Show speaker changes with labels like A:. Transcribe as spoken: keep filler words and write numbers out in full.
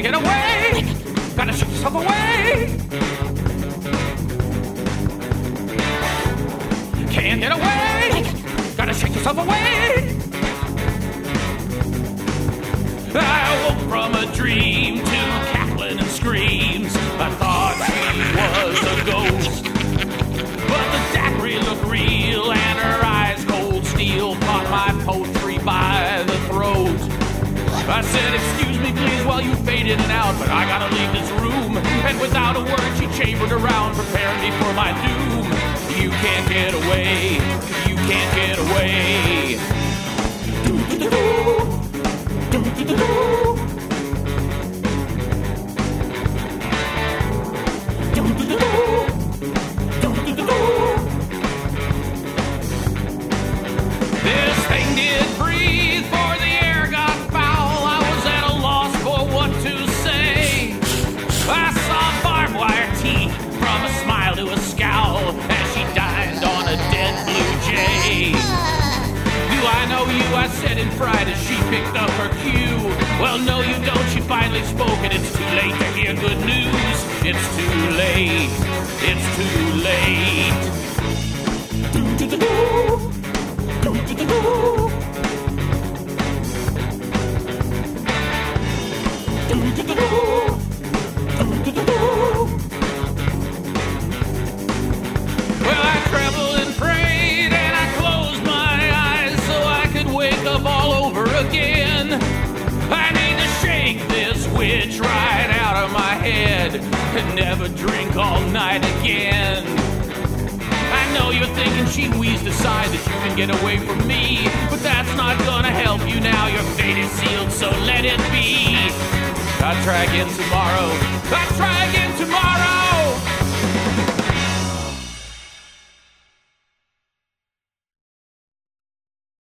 A: Can't get away. Gotta shut yourself away. Can't get away. Gotta shake yourself away. I woke from a dream to cackling and screams. I thought she was a ghost, but the daiquiri looked real and her eyes cold steel caught my poetry by the throat. I said, excuse me please while you fade in and out, but I gotta leave this room. And without a word she chambered around, preparing me for my doom. You can't get away, you can't get away. Do-do-do-do. Do-do-do-do. Do-do-do-do. Do-do-do-do. This thing did breathe, for the air got foul. I was at a loss for what to say. I saw barbed wire teeth from a smile to a scowl as she dined on a dead blue jay. Do I know you? I said in fright as she picked up her cue. Well, no, you don't. She finally spoke, and it's too late to hear good news. It's too late. It's too late. Do-do-do-do. Do-do-do-do. Do-do-do-do. Do-do-do-do. Well, I trembled and prayed, and I closed my eyes so I could wake up all over again. I need to shake this witch right out of my head and never drink all night again. I know you're thinking she wheezed aside that you can get away from me, but that's not gonna help you now. Your fate is sealed, so let it be. I'll try again tomorrow. I